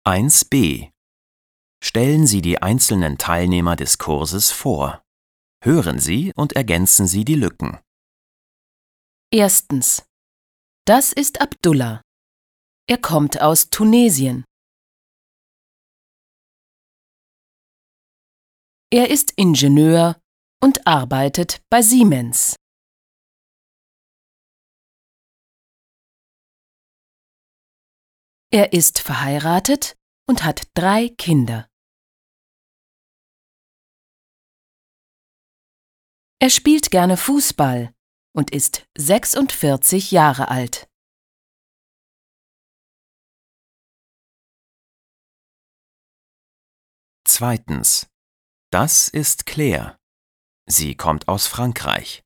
1b. Stellen Sie die einzelnen Teilnehmer des Kurses vor. Hören Sie und ergänzen Sie die Lücken. Erstens. Das ist Abdullah. Er kommt aus Tunesien. Er ist Ingenieur und arbeitet bei Siemens. Er ist verheiratet und hat 3 Kinder. Er spielt gerne Fußball und ist 46 Jahre alt. Zweitens. Das ist Claire. Sie kommt aus Frankreich.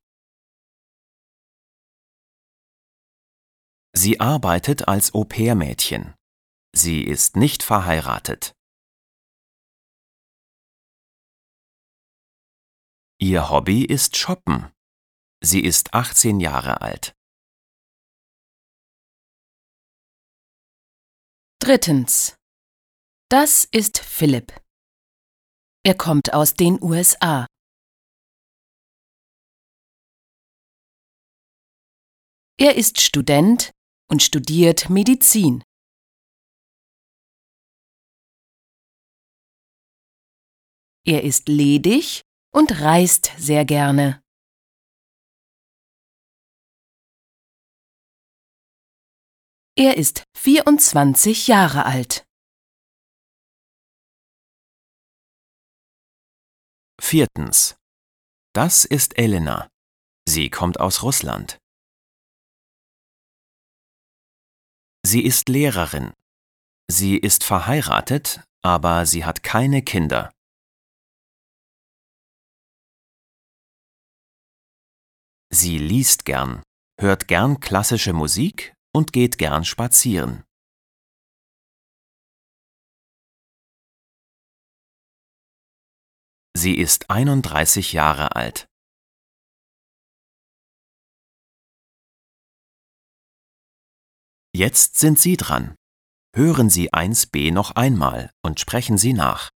Sie arbeitet als Au-pair-Mädchen. Sie ist nicht verheiratet. Ihr Hobby ist Shoppen. Sie ist 18 Jahre alt. Drittens. Das ist Philipp. Er kommt aus den USA. Er ist Student und studiert Medizin. Er ist ledig und reist sehr gerne. Er ist 24 Jahre alt. Viertens. Das ist Elena. Sie kommt aus Russland. Sie ist Lehrerin. Sie ist verheiratet, aber sie hat keine Kinder. Sie liest gern, hört gern klassische Musik und geht gern spazieren. Sie ist 31 Jahre alt. Jetzt sind Sie dran. Hören Sie 1b noch einmal und sprechen Sie nach.